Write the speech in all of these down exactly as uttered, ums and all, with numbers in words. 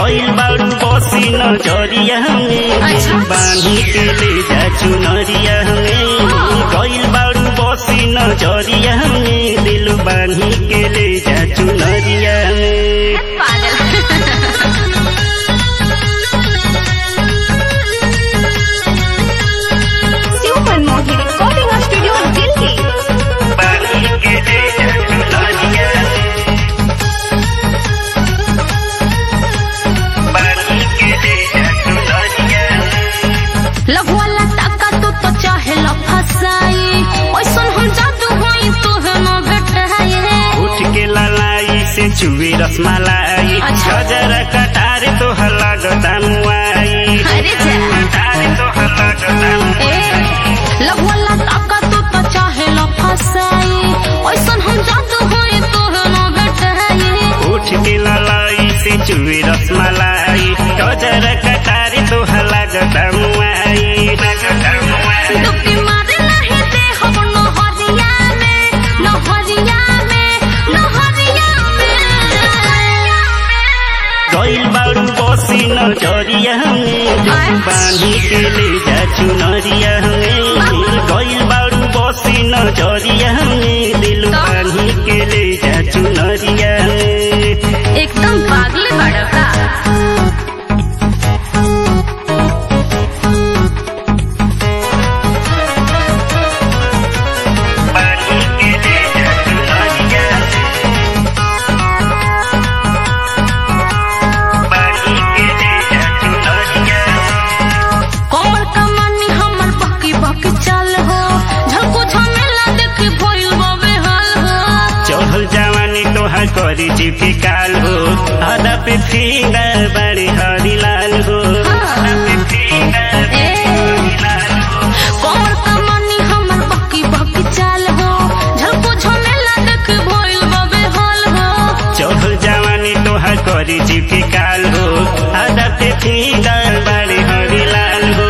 गइल बारू बसी नजरिया में बानी के ले जा चुनरिया में गइल बारू बसी नजरिया में दिल बानी के ले जा चुनरिया में चुवे रसमलाई गजरा कटारे तो लगता मुआई कटारे तो लगता लगवाला ताका तो तो चाहे ला फसाई ओइसन हम जादू होई तो न बेटाई उठ के ललाई से चुवे रसमलाई गजरा कटारे तो लगता मुआई लगता मुआई डुबकी मारे नहीं दे हम न हरिया में न हरिया में न हरिया गइल बारू बसी नजरिया में बानी के ले जा चुनरिया में गइल बारू बसी नजरिया में दिल बानी के ले जा चुनरिया में एकदम पागल बड़ा का करी चिपी काल हो आधा पे फिंगर बड़े हरी लाल हो कमर कमानी हमर बकी बकी चाल हो झलको झमेला देख भइल बबे हाल हो चढ़ल जवानी तोहार करी चिपी काल हो आधा पे फिंगर बड़े हरी लाल हो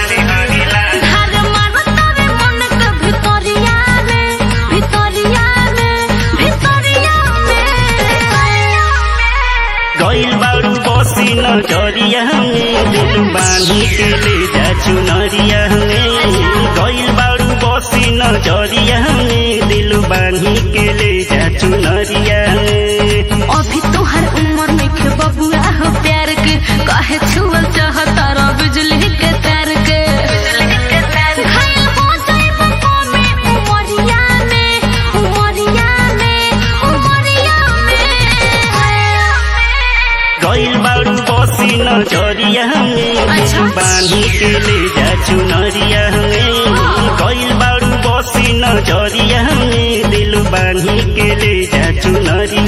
गइल बारू बसी नजरिया में दिल बानी के ले जा चुनरिया में गइल बारू बसी नजरिया में दिल बानी के ले जा चुनरिया में अभी तोहर उम्र में के बबुआ हो प्यार के काहे छुअल चाहता रा बिजली के तार के घायल हो जाइब में उमरिया में उमरिया में उमरिया में गइल बारू बसी नजरिया में बानी के ले जा चुनरिया में गइल बारू बसी नजरिया में दिल बानी के ले जा चुनरिया